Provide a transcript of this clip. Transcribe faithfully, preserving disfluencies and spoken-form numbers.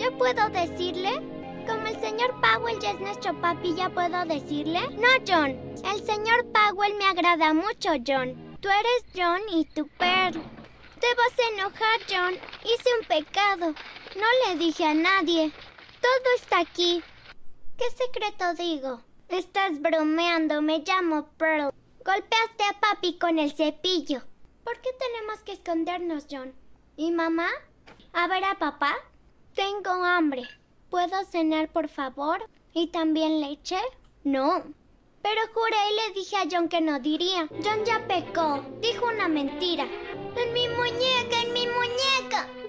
¿Yo puedo decirle? Como el señor Powell ya es nuestro papi, ¿ya puedo decirle? No, John. El señor Powell me agrada mucho, John. Tú eres John y tu Pearl. Te vas a enojar, John. Hice un pecado. No le dije a nadie. Todo está aquí. ¿Qué secreto digo? Estás bromeando, me llamo Pearl. Golpeaste a papi con el cepillo. ¿Por qué tenemos que escondernos, John? ¿Y mamá? ¿A ver a papá? Tengo hambre. ¿Puedo cenar, por favor? ¿Y también leche? No. Pero juré y le dije a John que no diría. John ya pecó. Dijo una mentira. ¡En mi muñeca, en mi muñeca!